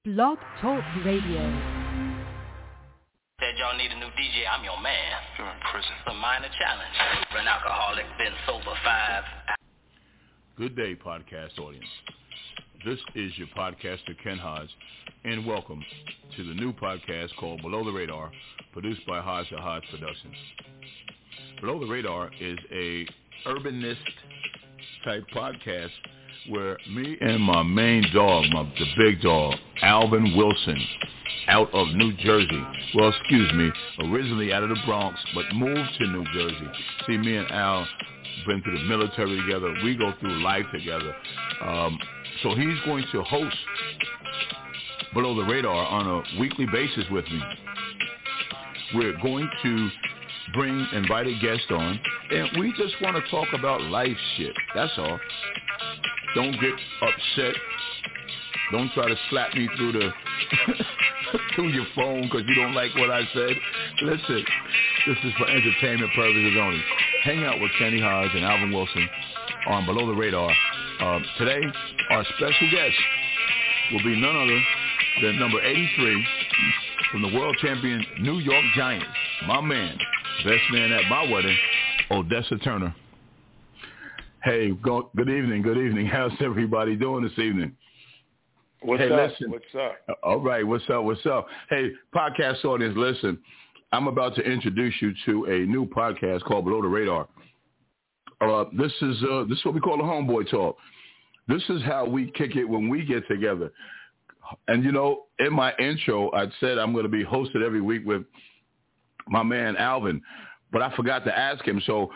Blog Talk Radio. Said y'all need a new DJ, I'm your man. You're in prison. It's a minor challenge. An alcoholic, been sober 5. Good day, podcast audience. This is your podcaster, Ken Hodge, and welcome to the new podcast called Below the Radar, produced by Hodge & Hodge Productions. Below the Radar is a urbanist type podcast where me and my main dog, the big dog, Alvin Wilson, out of New Jersey. Well, excuse me, originally out of the Bronx, but moved to New Jersey. See, me and Al been through the military together. We go through life together. So he's going to host Below the Radar on a weekly basis with me. We're going to bring invited guests on, and we just want to talk about life shit. That's all. Don't get upset. Don't try to slap me through the through your phone because you don't like what I said. Listen, this is for entertainment purposes only. Hang out with Kenny Hodge and Alvin Wilson on Below the Radar. Today, our special guest will be none other than number 83 from the world champion New York Giants, my man, best man at my wedding, Odessa Turner. Hey, good evening. How's everybody doing this evening? What's up? Listen. What's up? All right, what's up? Hey, podcast audience, listen. I'm about to introduce you to a new podcast called Below the Radar. This is what we call a homeboy talk. This is how we kick it when we get together. And, you know, in my intro, I said I'm going to be hosted every week with my man Alvin, but I forgot to ask him. So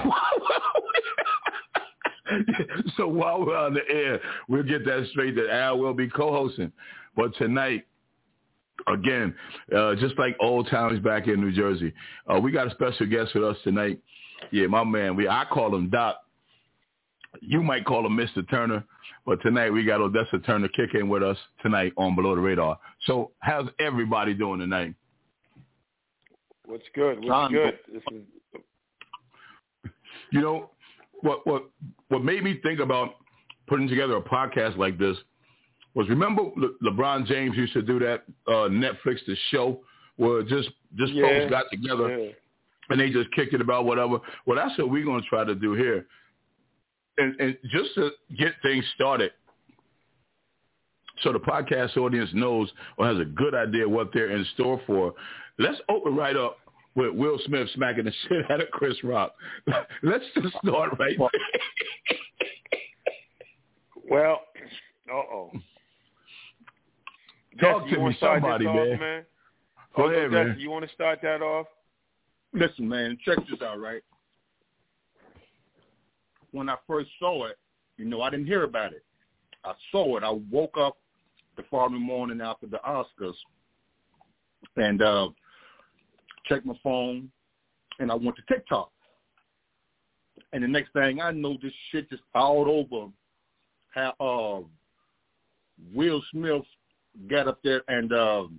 while we're on the air, we'll get that straight that Al will be co-hosting. But tonight, again, just like old times back in New Jersey, we got a special guest with us tonight. Yeah, my man. I call him Doc. You might call him Mr. Turner. But tonight we got Odessa Turner kicking with us tonight on Below the Radar. So how's everybody doing tonight? What's good? This is... You know, what made me think about putting together a podcast like this was, remember LeBron James used to do that Netflix The Show where just folks got together and they just kicked it about whatever. Well, that's what we're going to try to do here. And just to get things started so the podcast audience knows or has a good idea what they're in store for, let's open right up with Will Smith smacking the shit out of Chris Rock. Let's just start right there. Well, Talk to me, somebody, man. Go ahead, man. You want to start that off? Listen, man, check this out, right? When I first saw it, you know, I didn't hear about it. I saw it. I woke up the following morning after the Oscars and checked my phone, and I went to TikTok. And the next thing I know, this shit just all over how Will Smith got up there and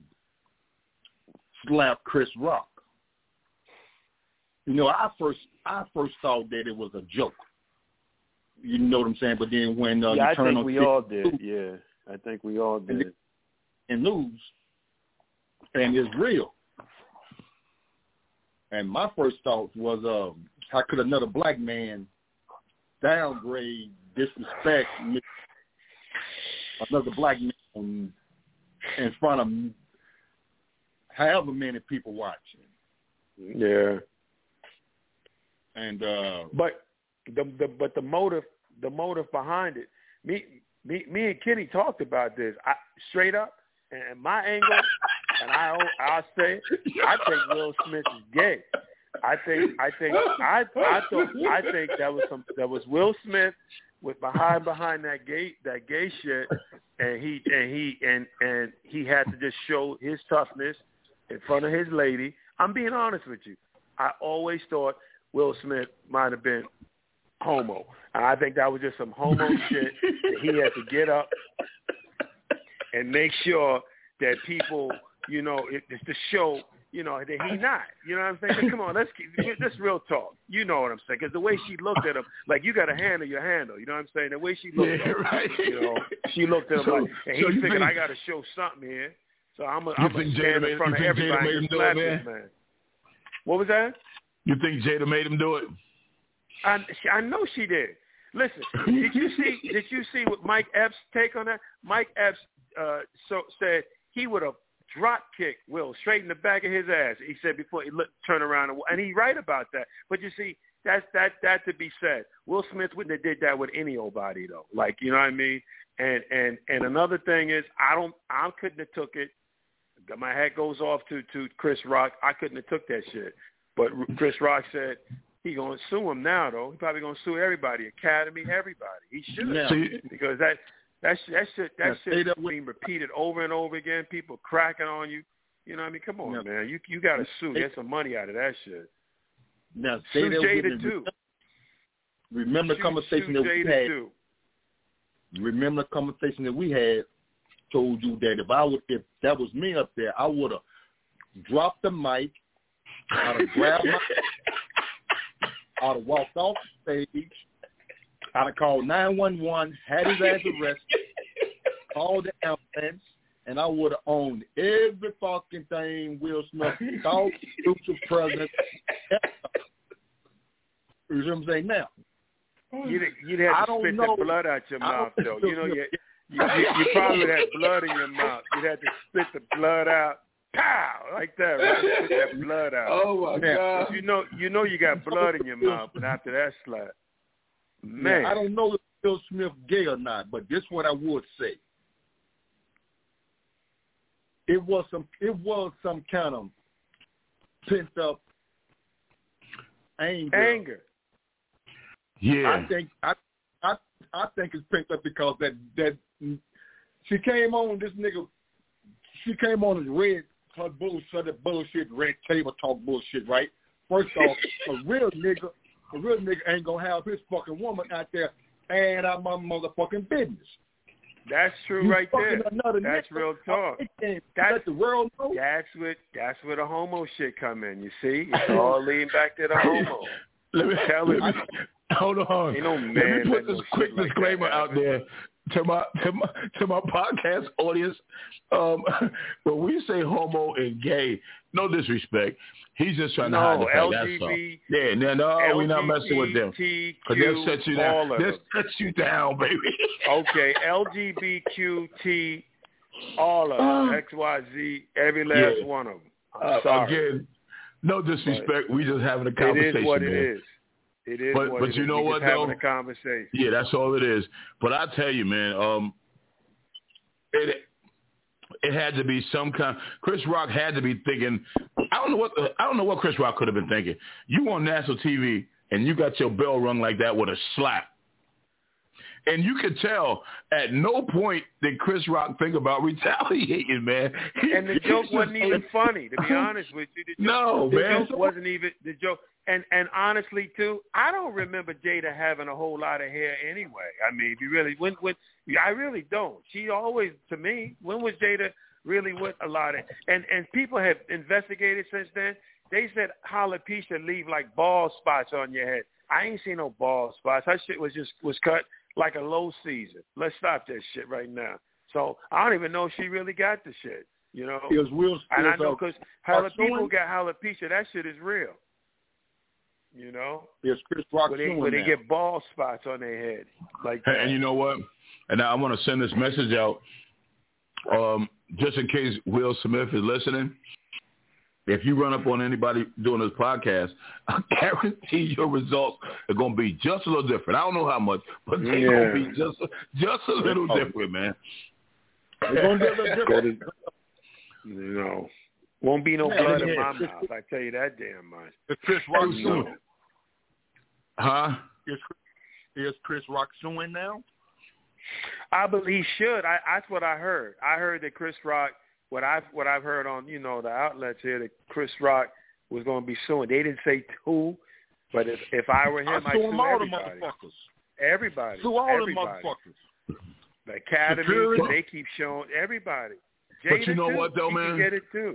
slapped Chris Rock. You know, I first thought that it was a joke. You know what I'm saying? But then when you I turn think on we all did. Yeah, I think we all did. And news, and it's real. And my first thought was, how could another black man downgrade, disrespect another black man in front of however many people watching? Yeah. And but the motive behind it. Me and Kenny talked about this. Straight up, and my angle, and I'll say, I think Will Smith is gay. I think that was Will Smith with behind that gay shit, and he had to just show his toughness in front of his lady. I'm being honest with you. I always thought Will Smith might have been homo. And I think that was just some homo shit that he had to get up and make sure that people, you know, it's to show you know, that he not. You know what I'm saying? But come on, let's real talk. You know what I'm saying? Because the way she looked at him, like, you got to handle your handle. You know what I'm saying? The way she looked at him, right. you know, she looked at him like, and he figured, I got to show something here. So I'm going to stand in front of everybody and slap this man. What was that? You think Jada made him do it? I know she did. Listen, did you see what Mike Epps' take on that? Mike Epps said he would have drop kicked Will straight in the back of his ass. He said before he turned around, and he's right about that. But you see, that to be said. Will Smith wouldn't have did that with any old body though. Like, you know what I mean? And another thing is, I couldn't have took it. My hat goes off to Chris Rock. I couldn't have took that shit. But Chris Rock said he gonna sue him now though. He probably gonna sue everybody, Academy, everybody. He should because that shit being repeated over and over again. People cracking on you. You know what I mean? Come on, man. You got to sue. Get some money out of that shit. Now, sue Jada too. Remember the conversation that we had. Too. Remember the conversation that we had. Told you that if that was me up there, I would have dropped the mic. I'd have grabbed I'd have walked off the stage. I'd have called 911, had his ass arrested, called the ambulance, and I would have owned every fucking thing Will Smith thought, future president. You know what I'm saying? Now, you'd have to spit the blood out your mouth, though. You know, you probably would have blood in your mouth. You'd have to spit the blood out. Pow! Like that, right? Spit that blood out. Oh, my God. You know you got blood in your mouth, but after that slap. Man. Now, I don't know if Will Smith gay or not, but this is what I would say. It was some kind of pent up anger. Yeah. I think it's pent up because that she came on this nigga. She came on and read her bullshit, red table talk bullshit, right? First off, a real nigga ain't gonna have his fucking woman out there and out my motherfucking business. That's true, right there. That's real talk. Let the world know. That's where the homo shit come in. You see, it's all leading back to the homo. Let me hold on. Ain't no man let me put this quick like disclaimer out there to my podcast audience. When we say homo and gay, no disrespect. He's just trying to hide the fact. That's all. Yeah, no, we're not messing with them. Because they'll set you down. They'll set you down, baby. Okay, LGBTQT, all of them. XYZ, every last one of them. I'm sorry. Again, no disrespect. We just having a conversation. It is what man. it is. It is but what it you is. know we what, just though? Having a conversation. Yeah, that's all it is. But I tell you, man, it had to be some kind. Chris Rock had to be thinking. I don't know what Chris Rock could have been thinking. You on national TV and you got your bell rung like that with a slap, and you could tell at no point did Chris Rock think about retaliating, man. And the joke wasn't even funny, to be honest with you. The joke wasn't even the joke. And honestly, too, I don't remember Jada having a whole lot of hair anyway. I mean, if you really, I really don't. She always, to me, when was Jada really with a lot of, and people have investigated since then. They said alopecia leave like bald spots on your head. I ain't seen no bald spots. Her shit was cut like a low season. Let's stop that shit right now. So I don't even know if she really got the shit, you know. And I know because people got alopecia, that shit is real. You know, it's Chris Rock where they get bald spots on their head, like that. And you know what? And I want to send this message out, just in case Will Smith is listening. If you run up on anybody doing this podcast, I guarantee your results are going to be just a little different. I don't know how much, but they're going to be just a little different, man. They're going to be a little different. You know. Won't be no blood in my mouth. I tell you that damn much. Is Chris Rock suing? Huh? Is Chris Rock suing now? I believe he should. That's what I heard. I heard that Chris Rock. What I've heard on the outlets here, that Chris Rock was going to be suing. They didn't say who, but if I were him, I'd sue all everybody. The motherfuckers. Everybody. Sue all the motherfuckers. The Academy. They keep showing everybody. Jada but you know too. What though, she man? Can get it too.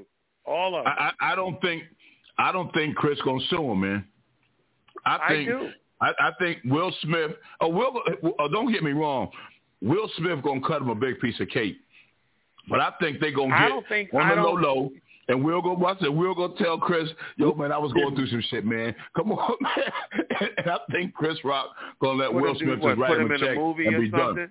All of them. I don't think Chris gonna sue him, man. I do. I think Will Smith. Don't get me wrong. Will Smith gonna cut him a big piece of cake, but I think they gonna get on the low. And we'll go watch it. We'll go tell Chris, yo, man, I was going through some shit, man. Come on, man. And I think Chris Rock going to let Will Smith just write him a check and be done.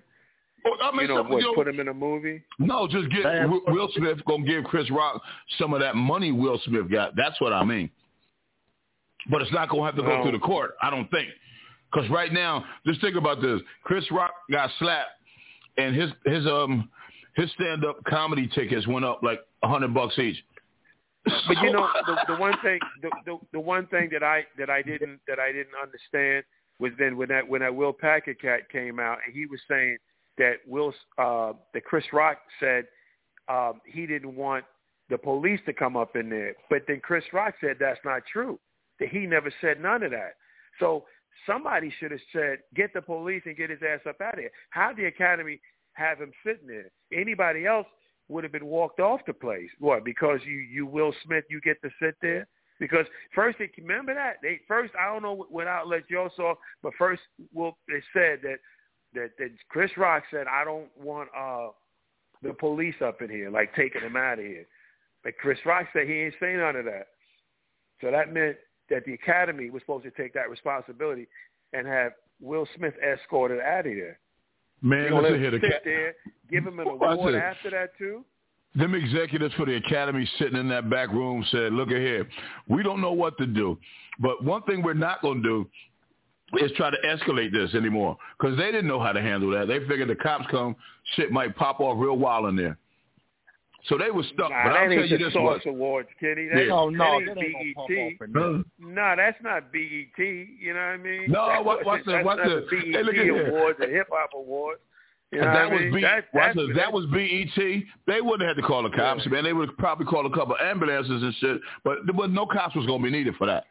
Put him in a movie? No, just get Will Smith going to give Chris Rock some of that money Will Smith got. That's what I mean. But it's not going to have to go through the court, I don't think. Because right now, just think about this. Chris Rock got slapped, and his stand-up comedy tickets went up like $100 each. But you know, the one thing that I didn't understand was then when that Will Packer cat came out and he was saying that that Chris Rock said he didn't want the police to come up in there, but then Chris Rock said that's not true, that he never said none of that. So somebody should have said, get the police and get his ass up out of here. How the Academy have him sitting there? Anybody else would have been walked off the place. What? Because you Will Smith, you get to sit there? Because first, remember that? I don't know what outlet y'all saw, but first, they said that Chris Rock said, I don't want the police up in here, like taking him out of here. But Chris Rock said he ain't saying none of that. So that meant that the Academy was supposed to take that responsibility and have Will Smith escorted out of here. Man, listen here. Sit there, give him an award after that too. Them executives for the Academy sitting in that back room said, look at here, we don't know what to do. But one thing we're not going to do is try to escalate this anymore because they didn't know how to handle that. They figured the cops come, shit might pop off real wild in there. So they were stuck. But I'll tell you this much. Awards, Kenny. That ain't BET. No, that's not BET. You know what I mean? No, what's the BET Awards, the Hip Hop Awards. You know that was BET. They wouldn't have had to call the cops, man. They would probably call a couple ambulances and shit. But there was no cops was going to be needed for that.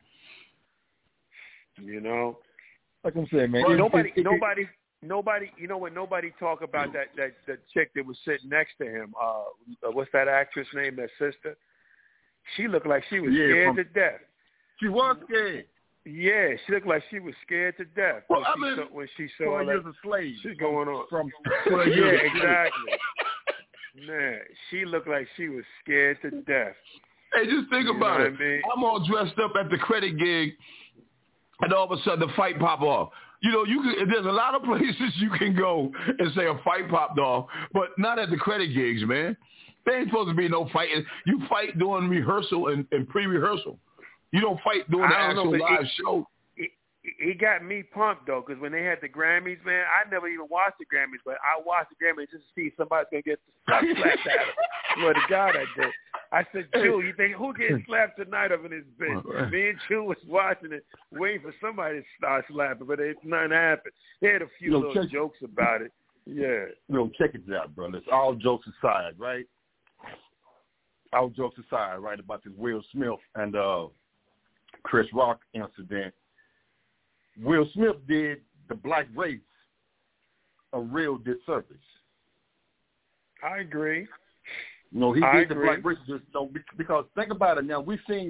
You know, like I'm saying, man. Nobody, you know, when nobody talk about that chick that was sitting next to him, what's that actress name, that sister? She looked like she was scared to death. She was scared. Yeah, she looked like she was scared to death when she saw that a slave she's going on. Yeah, exactly. Man, she looked like she was scared to death. Hey, just think about it. I mean? I'm all dressed up at the credit gig, and all of a sudden the fight pop off. You know, there's a lot of places you can go and say a fight popped off, but not at the credit gigs, man. There ain't supposed to be no fighting. You fight during rehearsal and pre-rehearsal. You don't fight during the actual live show. He got me pumped, though, because when they had the Grammys, man, I never even watched the Grammys, but I watched the Grammys just to see if somebody's going to get slapped at him. Well, the God I did. I said, Chew, you think, who getting slapped tonight up in this bitch? Me and Chew was watching it, waiting for somebody to start slapping, but nothing happened. They had a few little jokes about it. Yeah. Check it out, brothers. All jokes aside, right? All jokes aside, right, about this Will Smith and Chris Rock incident. Will Smith did the black race a real disservice. I agree. He did the black race because think about it now. We've seen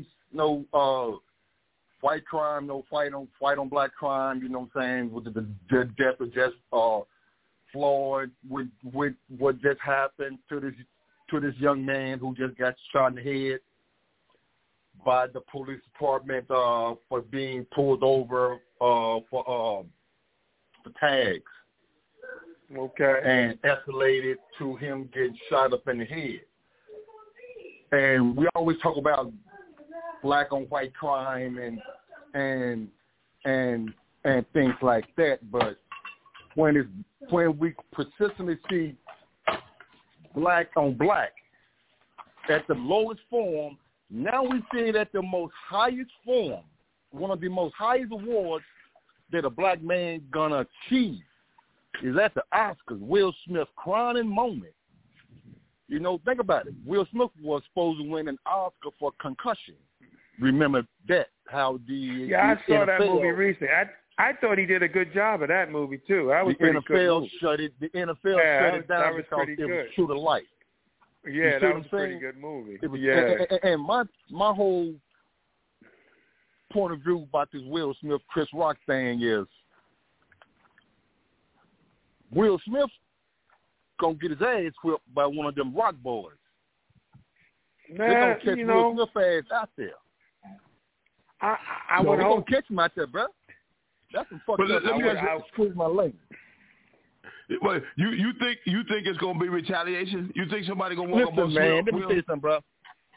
white crime, fight on black crime. You know what I'm saying? With the death of just Floyd, with what just happened to this young man who just got shot in the head by the police department for being pulled over for tags. Okay. And escalated to him getting shot up in the head. And we always talk about black on white crime and things like that, but when we persistently see black on black at the lowest form, now we see it at the most highest form, one of the most highest awards that a black man gonna achieve is at the Oscars. Will Smith crowning moment. You know, think about it. Will Smith was supposed to win an Oscar for Concussion. Remember that? How the I saw that movie recently. I thought he did a good job of that movie too. The NFL shut it down because it was true to life. Yeah, that was a pretty good movie. It was, yeah. And my whole point of view about this Will Smith, Chris Rock thing is Will Smith gonna get his ass whipped by one of them Rock boys. They're gonna catch Will Smith ass out there. I would hope. Catch him out there, bro. That's some fucked up. Excuse my language. Well, you think it's gonna be retaliation? You think somebody gonna walk up on Smith? Let me tell you something, bro.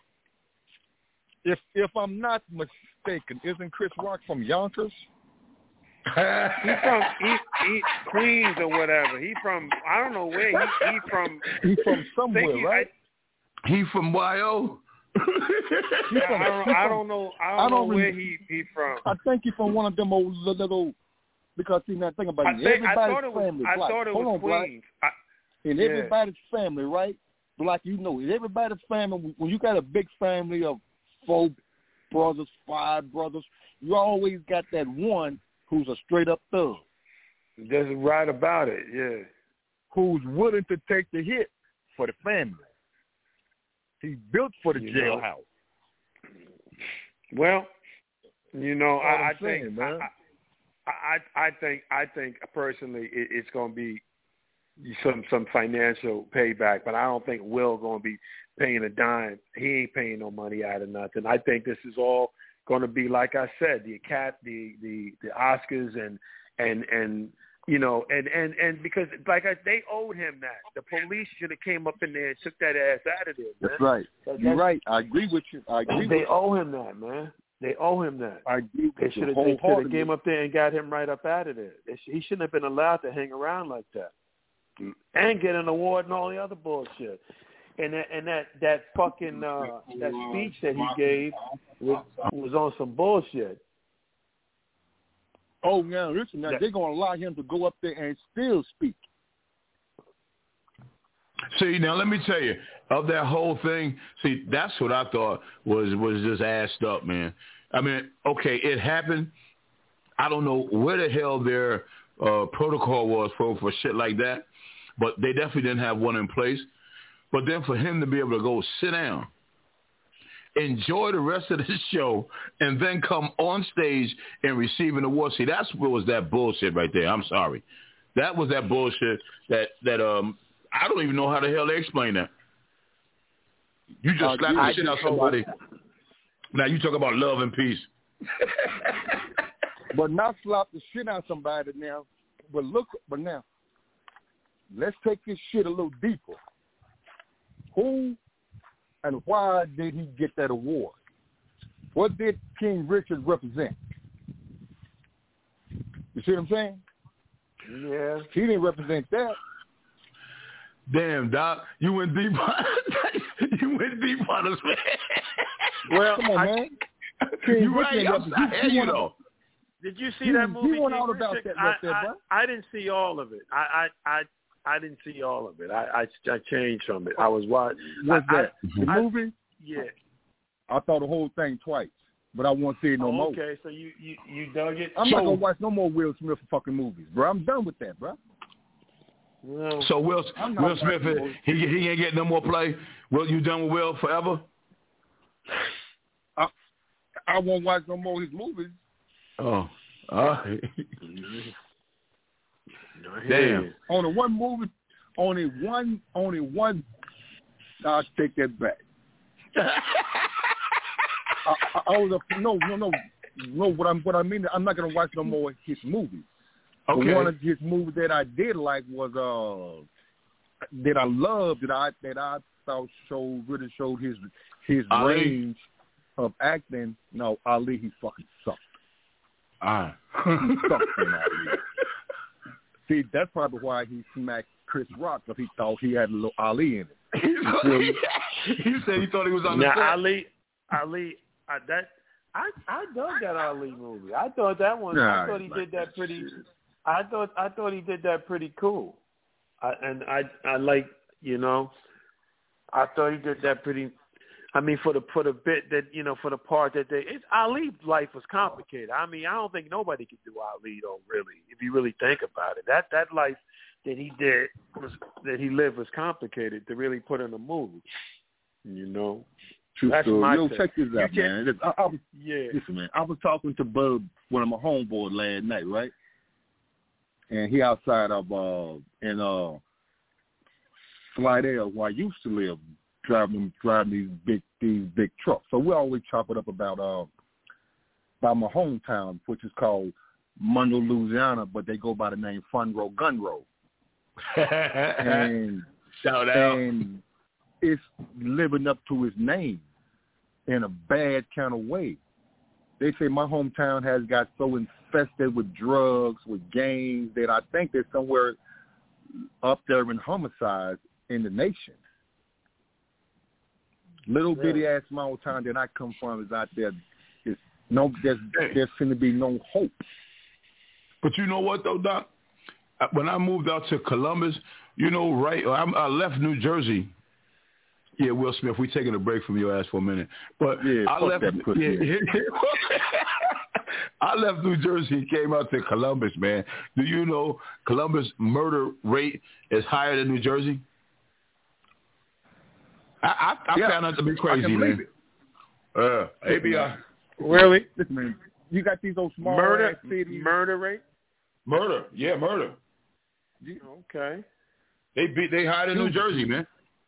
If I'm not mistaken, isn't Chris Rock from Yonkers? He's from Queens or whatever. He from I don't know where he from. He's from somewhere, right? He from YO. I don't know where he from. I think he's from one of them old little. Because see, now think about it. Everybody's family. I thought it was Queens. In everybody's family, right? Like in everybody's family, when you got a big family of 4 brothers, 5 brothers, you always got that one who's a straight up thug. That's right about it, yeah. Who's willing to take the hit for the family. He's built for the jailhouse. Well, I think personally it's going to be some financial payback, but I don't think Will going to be paying a dime. He ain't paying no money out of nothing. I think this is all going to be, like I said, the Oscars and because they owed him that. The police should have came up in there and took that ass out of there, man. That's right. You're right. I agree with you. They owe him that, man. They owe him that. I agree. They should have came up there and got him right up out of there. He shouldn't have been allowed to hang around like that and get an award and all the other bullshit. And that fucking that speech that he gave was on some bullshit. Oh, now listen, they're going to allow him to go up there and still speak. See, now let me tell you, of that whole thing, see, that's what I thought was just assed up, man. I mean, okay, it happened. I don't know where the hell their protocol was for shit like that, but they definitely didn't have one in place. But then for him to be able to go sit down, enjoy the rest of the show, and then come on stage and receive an award. See, that's what was that bullshit right there. I'm sorry. That was that bullshit that I don't even know how the hell they explain that. You just slap the shit out somebody. Now you talk about love and peace. But not slap the shit out somebody now. But now, let's take this shit a little deeper. Who and why did he get that award? What did King Richard represent? You see what I'm saying? Yeah. He didn't represent that. Damn, Doc, you went deep on us, man. Well, come on, man. You're right. You know. Did you see that movie? He went out about that right there, bro. I didn't see all of it. I didn't see all of it. I changed from it. I was watching. What's that? The movie? Yeah. I saw the whole thing twice, but I won't see it no more. Okay, so you dug it? I'm not going to watch no more Will Smith fucking movies, bro. I'm done with that, bro. No. So Will Smith, he ain't getting no more play? Will, you done with Will forever? I won't watch no more of his movies. Oh. Damn. Only one movie. Only one. I'll take that back. I was no. What I mean, I'm not gonna watch no more of his movies. Okay. But one of his movies that I did like was that I loved that I thought really showed his range of acting. No, Ali, he fucking sucked. He sucked in Ali. See, that's probably why he smacked Chris Rock, because he thought he had a little Ali in it. He said he thought he was on the set. Ali, I dug that Ali movie. I thought that one. I thought he did that pretty. I thought he did that pretty cool. I like, I thought he did that pretty. I mean, for the bit that, for the part that Ali's life was complicated. I mean, I don't think nobody could do Ali though, really, if you really think about it. That life that he did that he lived was complicated to really put in a movie. You know, true that's story. my Yo, take. check this out, man. Listen, man. I was talking to Bub, one of my homeboys, last night, right? And he outside of in Slidell, where I used to live, driving these big trucks. So we always chop it up about my hometown, which is called Monroe, Louisiana, but they go by the name Funroe Gunroe. And shout out. And it's living up to its name in a bad kind of way. They say my hometown has got so infested with drugs, with gangs, that I think they're somewhere up there in homicides in the nation. Little bitty ass small town that I come from is out there. There's going to be no hope. But you know what though, Doc? When I moved out to Columbus, you know, right? I left New Jersey. Yeah, Will Smith, we taking a break from your ass for a minute. But yeah, I left. I left New Jersey and came out to Columbus, man. Do you know Columbus murder rate is higher than New Jersey? I found that to be crazy, man. ABI. Really? Listen, man, you got these old small ass cities. Murder rate? Murder. Okay. They higher than New Jersey, man.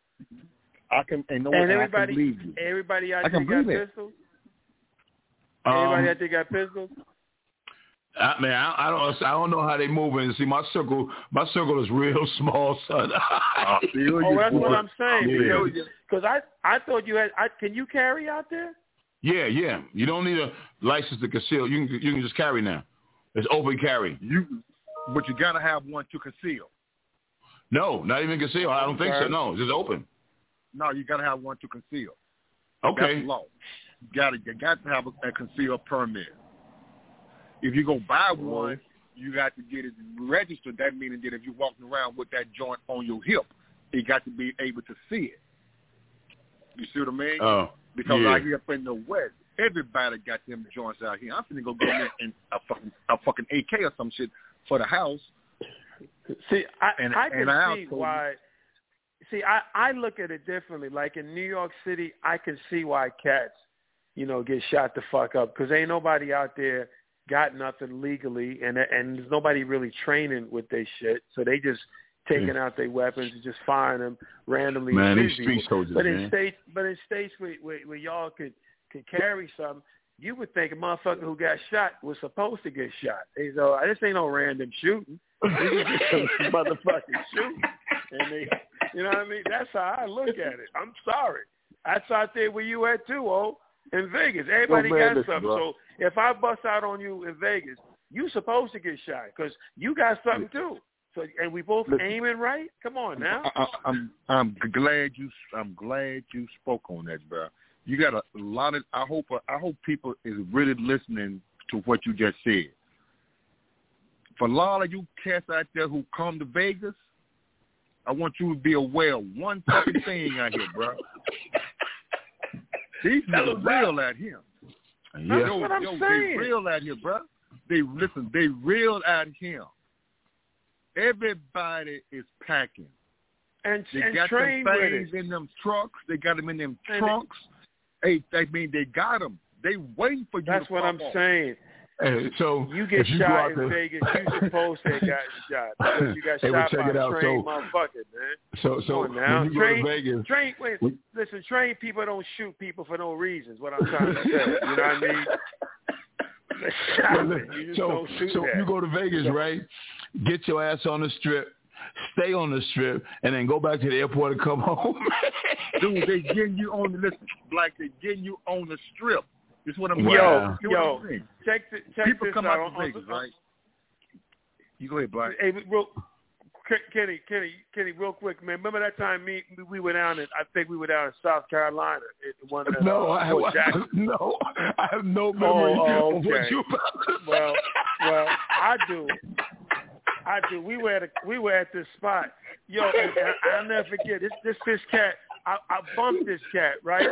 Everybody out there got pistols? Everybody out there got pistols? Man, I don't know how they moving. See, my circle is real small, son. That's what I'm saying. Because I thought you had. Can you carry out there? Yeah. You don't need a license to conceal. You can just carry now. It's open carry. But you gotta have one to conceal. No, not even conceal. I don't think so. No, it's just open. No, you gotta have one to conceal. Okay. That's law. You got to have a concealed permit. If you go buy one, you got to get it registered. That meaning that if you're walking around with that joint on your hip, you got to be able to see it. You see what I mean? Oh, because out here up in the West, everybody got them joints out here. I'm finna go get in a fucking AK or some shit for the house. See, I can see why. See, I look at it differently. Like in New York City, I can see why cats, get shot the fuck up because ain't nobody out there got nothing legally, and there's nobody really training with their shit, so they just taking out their weapons and just firing them randomly. Man, these street soldiers, but in states where y'all could carry something, you would think a motherfucker who got shot was supposed to get shot. So this ain't no random shooting. This is just some motherfucking shooting, and they, you know what I mean? That's how I look at it. I'm sorry. That's out there where you at too, in Vegas. Everybody got something. So if I bust out on you in Vegas, you supposed to get shot because you got something too. So and we both aiming right. Come on now. I'm glad you spoke on that, bro. You got a lot of. I hope people is really listening to what you just said. For a lot of you cats out there who come to Vegas, I want you to be aware of one fucking thing out here, bro. These niggas real out here. That's what I'm saying. They real out here, bro. They real out here. Everybody is packing. And they got trained them with things it. in them trucks. They got them in them trunks. They got them. They waiting for you. That's what I'm saying. Hey, so you get shot in Vegas, you supposed to have gotten shot because you got shot by a trained motherfucker, man. So when you go to Vegas, trained people don't shoot people for no reasons. What I'm trying to say, you know what I mean? You just don't shoot that. You go to Vegas, right? Get your ass on the strip, stay on the strip, and then go back to the airport and come home. Dude, they getting you on the list, Black. They getting you on the strip. This is what I'm saying. Check people this come out. out to Vegas, right? You go ahead, Black. Hey, Kenny, real quick, man. Remember that time we were down in, I think we were down in South Carolina. I have no memory of what you about to say. Well, I do. We were at this spot. Yo, and I'll never forget this cat. I bumped this cat, right?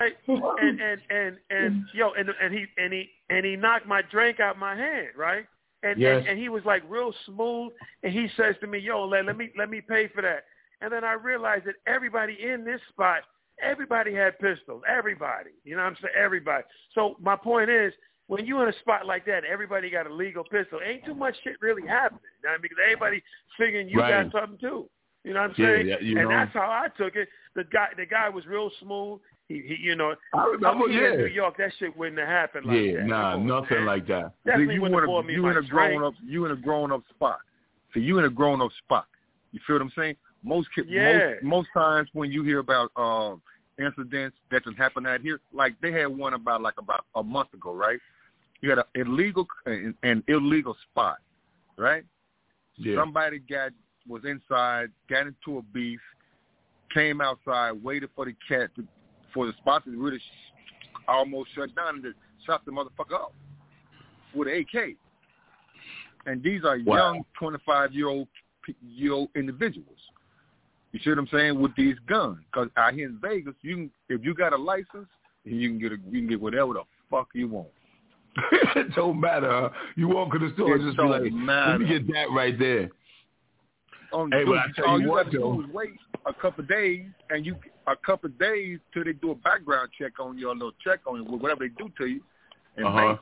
And he knocked my drink out my hand, right? And, yes. and he was like real smooth, and he says to me, yo, let me pay for that. And then I realized that everybody in this spot, everybody had pistols. Everybody. You know what I'm saying? Everybody. So my point is, when you in a spot like that, everybody got a legal pistol. Ain't too much shit really happening. You know what I mean? Because everybody figuring you got something too. You know what I'm saying? Yeah, that's how I took it. The guy was real smooth. He you know, I remember, in New York, that shit wouldn't have happened like that. Nah, nothing like that. Definitely you in a grown up spot. So you in a grown up spot. You feel what I'm saying? Most times when you hear about incidents that just happened out here, like they had one about a month ago, right? You had an illegal spot, right? Yeah. Somebody was inside, got into a beef, came outside, waited for the spot to really almost shut down, and just shot the motherfucker up with an AK. And these are young 25-year-old individuals. You see what I'm saying? With these guns, because out here in Vegas, if you got a license, you can get whatever the fuck you want. It don't matter. You walk in the store and just be like, let me get that right there. Hey, but I tell you what, though. Wait a couple of days, till they do a background check on you, a little check on you, whatever they do to you. And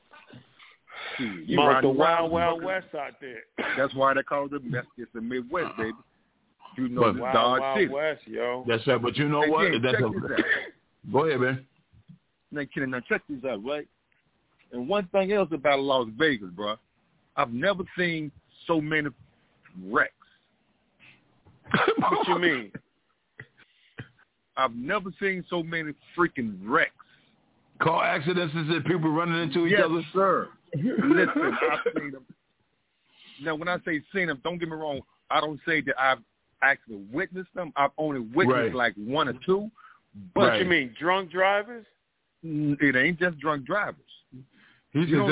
the Wild West out there. That's why they call it it's the Midwest, baby. You know, the Wild West, yo. That's right, but you know what? Go ahead, man. Now, check this out, right? And one thing else about Las Vegas, bro, I've never seen so many wrecks. What you mean? I've never seen so many freaking wrecks. Car accidents and people running into each other? Yes, sir. Listen, I've seen them. Now, when I say seen them, don't get me wrong. I don't say that I've actually witnessed them. I've only witnessed like one or two. But what you mean, drunk drivers? It ain't just drunk drivers. You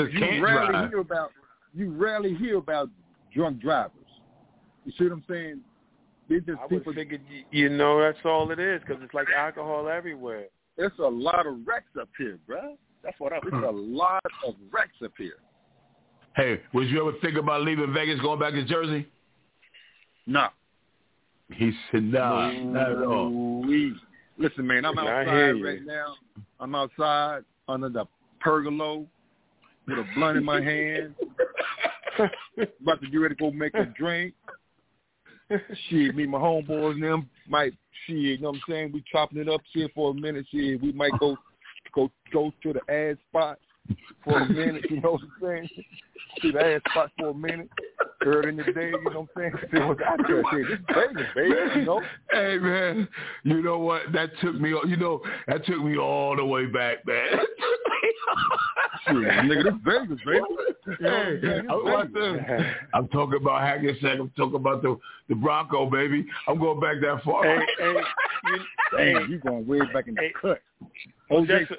rarely hear about drunk drivers. You see what I'm saying? I would figure, that's all it is, because it's like alcohol everywhere. There's a lot of wrecks up here, bro. It's a lot of wrecks up here. Hey, would you ever think about leaving Vegas, going back to Jersey? No. He said, nah, not at all. Listen, man, I'm outside right now. I'm outside under the pergola with a blunt in my hand, about to get ready to go make a drink. Shit, me and my homeboys and them might, you know what I'm saying? We chopping it up shit for a minute. Shit, we might go to the ad spot for a minute, you know what I'm saying? To the ad spot for a minute. Early in the day, you know what I'm saying? See what's out there. Shit, this is Vegas, baby, you know? Hey, man, you know what? That took me all the way back, man. Shit, nigga, this Vegas, baby. Hey, I'm talking about Hackensack. I'm talking about the Bronco, baby. I'm going back that far. You going way back in the cut. Odessa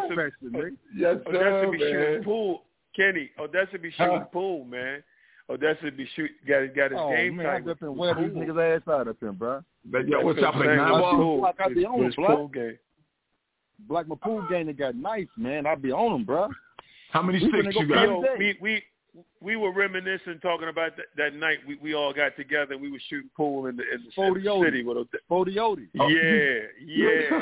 Yes, be shooting pool. Kenny, Odessa be shooting pool, man. Odessa be got his game man, time. I've been wearing these niggas' ass out up here, bro. But yo, what's up, man? Like I be on them, pool game. Black my pool game that got nice, man. I be on them, bro. How many sticks you got? Yo, we were reminiscing, talking about that night we all got together and we were shooting pool in the city with Odessa. Fodioti. Yeah.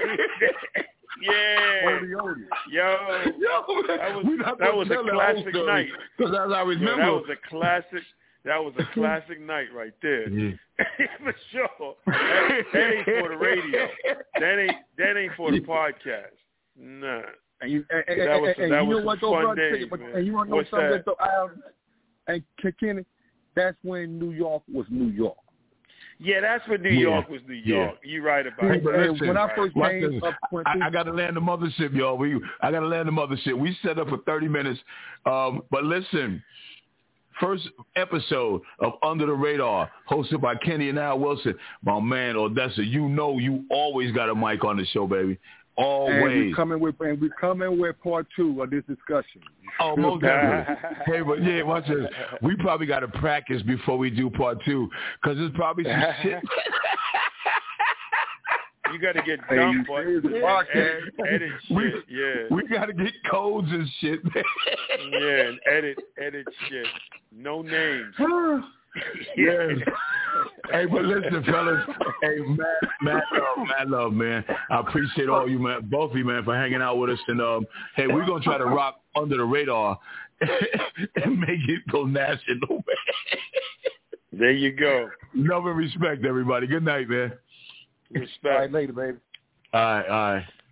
Yeah. Yo, that was a classic night. Because as I remember, that was a classic night right there. Yeah. For sure. That ain't for the radio. That ain't for the podcast. Nah. That was a fun day, man. And you want to know something? And Kenny, that's when New York was New York. Yeah, that's when New York was New York. You're right about it. Listen, when I first came up, I got to land the mothership, y'all. I got to land the mothership. We set up for 30 minutes. But listen, first episode of Under the Radar, hosted by Kenny and Al Wilson. My man, Odessa, you always got a mic on the show, baby. Always. And we're coming with part 2 of this discussion. Oh, most definitely. Hey, but yeah, watch this. We probably got to practice before we do part 2, because there's probably some shit. You got to get dumped on edit shit. We got to get codes and shit, man. Yeah, and edit shit. No names. Yes. Hey, but listen, fellas. Hey, mad love, man. I appreciate all you, man, both of you, man, for hanging out with us. And hey, we're gonna try to rock under the radar and make it go national, man. There you go. Love and respect, everybody. Good night, man. Respect. All right, later, baby. All right.